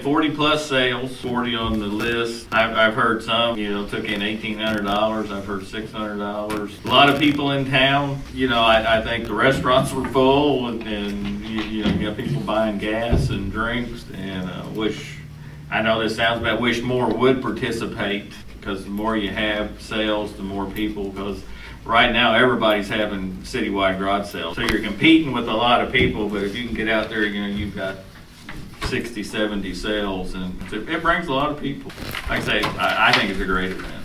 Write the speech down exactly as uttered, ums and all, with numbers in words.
forty plus sales, forty on the list. I've, I've heard some, you know, took in eighteen hundred dollars. I've heard six hundred dollars. A lot of people in town, you know, I, I think the restaurants were full and, and you, you know, you got people buying gas and drinks and uh, wish, I know this sounds bad, wish more would participate because the more you have sales, the more people, because right now everybody's having citywide garage sales. So you're competing with a lot of people, but if you can get out there, you know, you've got sixty, seventy sales, and it brings a lot of people. Like I say, I, I think it's a great event.